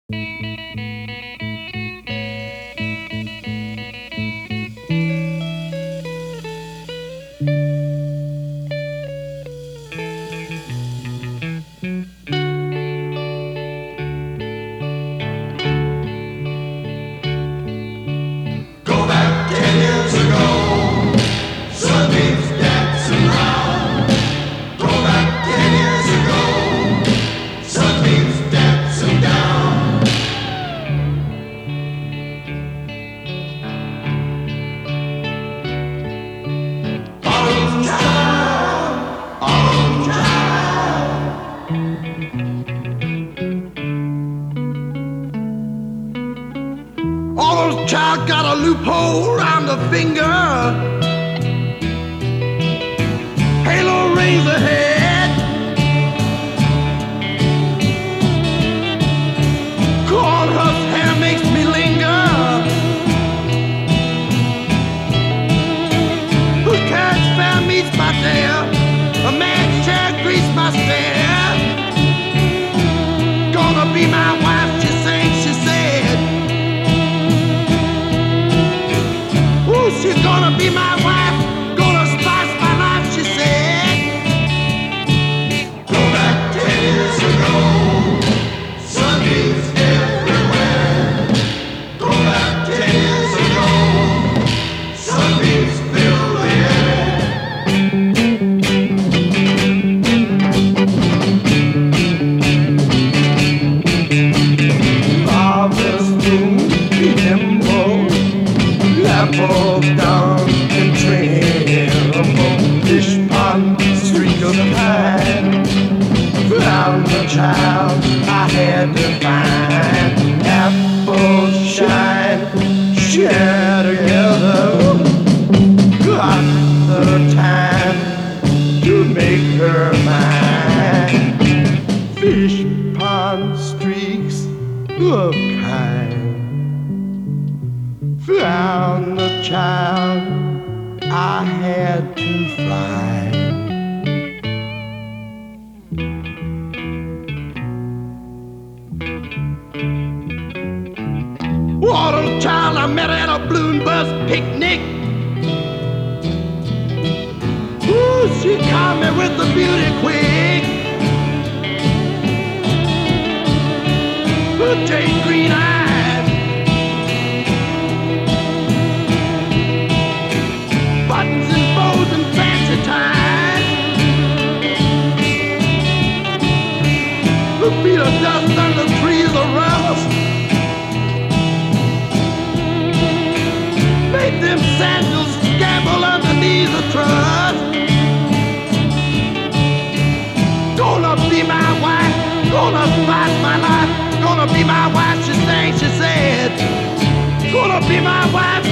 Go back 10 years ago, sunbeams dancing round. Go back 10 years ago, sunbeams dancing down. Autumn child, autumn child. Autumn child got a loophole around the finger. Halo rings ahead. Cornhusk hair makes me linger. Who catch fair meets my dare? A man's chair grease my stare. Gonna be my wife, she sang, she said. Ooh, she's gonna be my wife, gonna spice my life, she said. Go back 10 years ago, sunbeams everywhere. Go back 10 years ago, sunbeams fill the air. Harvest moon, nimble, apples down and tremble, fish pond, streak of pine. Found the child I had to find. Apples shine, share together. Got the time to make her mine. Fish pond streaks of kind. Found the child I had to find. Autumn child I met at a balloon bus picnic. Ooh, she caught me with the beauty quick. Her jade green eyes, buttons and bows and fancy ties. Her feet are dust and the trees are rust. Make them sandals gamble underneath the trust. Gonna be my wife, gonna spice my life. Gonna be my wife, she sang, she said. Gonna be my wife,